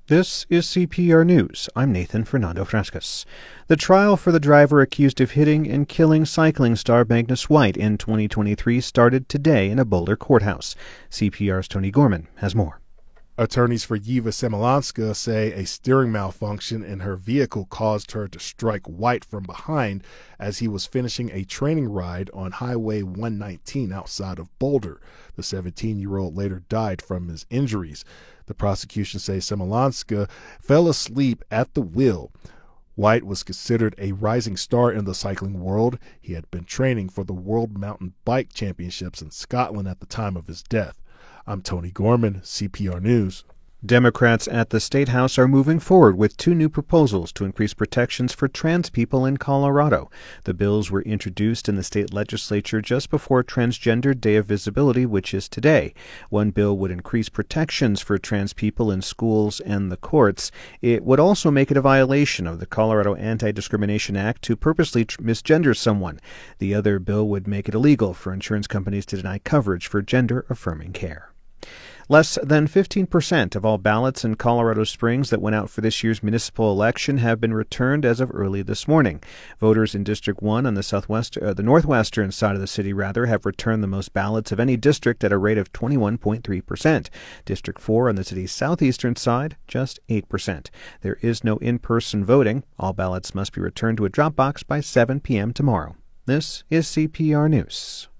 This is CPR News. I'm Nathan Fernando Frascas. The trial for the driver accused of hitting and killing cycling star Magnus White in 2023 started today in a Boulder courthouse. CPR's Tony Gorman has more. Attorneys for Yiva Semilonska say a steering malfunction in her vehicle caused her to strike White from behind as he was finishing a training ride on Highway 119 outside of Boulder. The 17-year-old later died from his injuries. The prosecution says Semilonska fell asleep at the wheel. White was considered a rising star in the cycling world. He had been training for the World Mountain Bike Championships in Scotland at the time of his death. I'm Tony Gorman, CPR News. Democrats at the State House are moving forward with two new proposals to increase protections for trans people in Colorado. The bills were introduced in the state legislature just before Transgender Day of Visibility, which is today. One bill would increase protections for trans people in schools and the courts. It would also make it a violation of the Colorado Anti-Discrimination Act to purposely misgender someone. The other bill would make it illegal for insurance companies to deny coverage for gender-affirming care. Less than 15% of all ballots in Colorado Springs that went out for this year's municipal election have been returned as of early this morning. Voters in District 1 on the northwestern side of the city have returned the most ballots of any district at a rate of 21.3%. District 4 on the city's southeastern side, just 8%. There is no in-person voting. All ballots must be returned to a drop box by 7 p.m. tomorrow. This is CPR News.